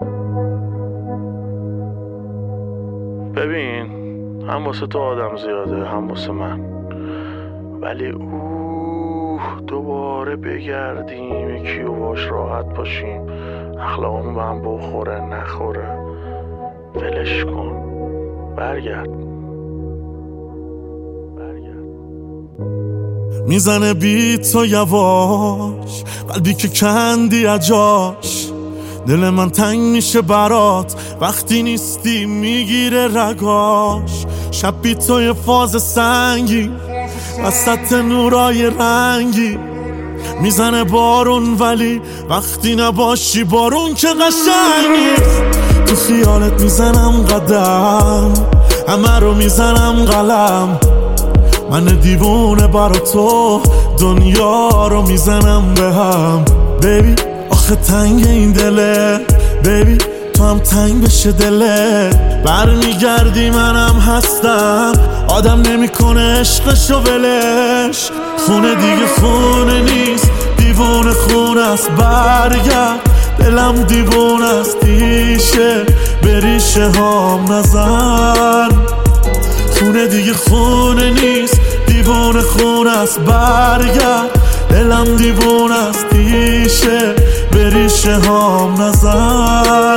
ببین، هم واسه تو آدم زیاده هم واسه من، ولی دوباره بگردیم یکی و باش راحت باشیم، اخلاقمون به هم بخوره نخوره، ولش کن، برگرد. میزنه بیت تو یواش، قلبی که کندی اجاش، دل من تنگ میشه برات وقتی نیستی میگیره رگاش. شب بی تو یه فاز سنگی وسط نورای رنگی، میزنه بارون ولی وقتی نباشی بارون که قشنگی. تو خیالت میزنم قدم، همه رو میزنم قلم، من دیوونه برا تو دنیا رو میزنم به هم. بیبی آخه تنگ این دله، بیبی تو هم تنگ بشه دله، برمیگردی منم هستم، آدم نمیکنه عشقشو ولش. خونه دیگه خونه نیست، دیوونه خونه است، برگرد، دلم دیوونه است، دیشه به ریشه هام نزن. خونه دیگه خونه نیست، دیوونه خونه است، برگرد، دلم دیوونه است، دیشه به ریشه هام نزن.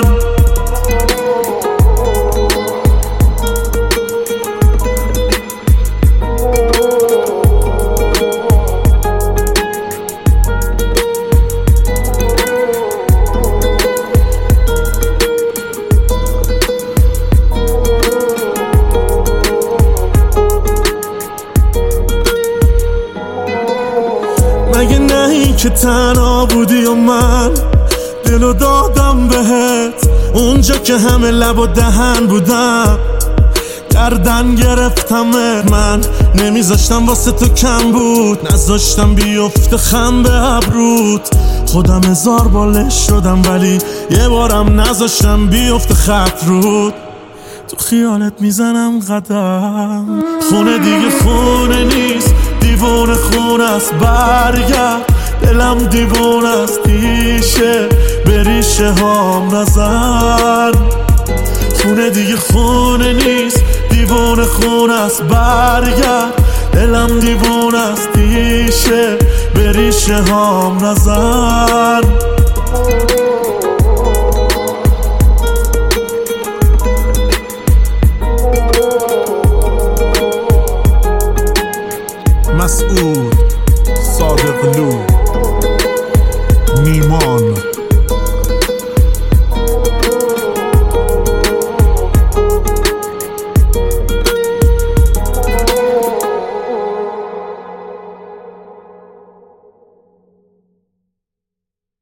مگه نهی که تنها بودی و من دلو دادم بهت، اونجا که همه لب و دهن بودم گردن گرفتمت. من نمیذاشتم واسه تو کم بود، نذاشتم بیفته خم به ابروت، خودم 1000 بالش شدم ولی یه بارم نذاشتم بیفته خط رود. تو خیالت میزنم قدم، خونه دیگه خونه نیست، دیوونه خونه است، برگرد، دلم دیوونه است، دیشه به ریشه هام نزن. خونه دیگه خونه نیست، دیوونه خونه است، برگرد، دلم دیوونه است، دیشه به ریشه هام نزن. مسعود صادقلو نیمان